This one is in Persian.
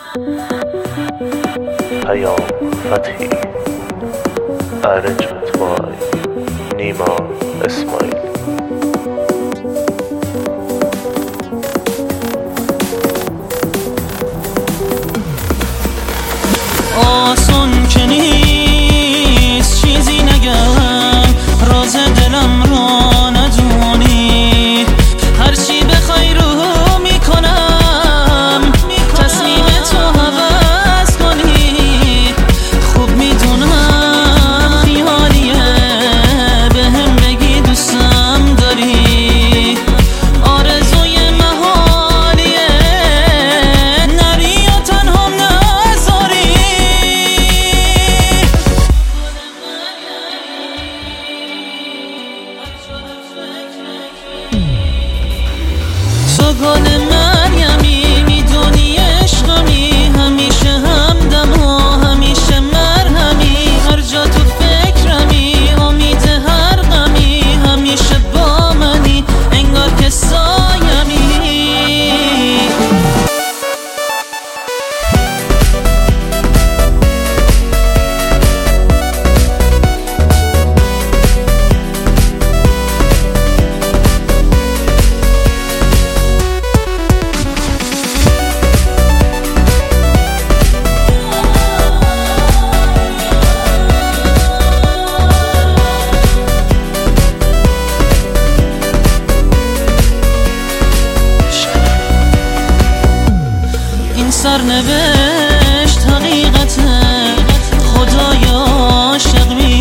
پیام فتحی Arrangement by نیما اسماعیل. آسون که نیست چیزی نگم، راز دلم را ندونی، هرچی بخوای رو میکنم تصمیم تو عوض کنی. خوب میدونم خیالیه بهم بگی دوستم داری، آرزوی محالیه نری یا تنهام نذاری. تو گل مریمی میدونی عشقمی، همیشه همدم و همیشه مرهمی، هر جا تو فکرمی امید هر غمی، همیشه با منی انگار که سایمی. سرنوشت حقیقته، خدایا عاشق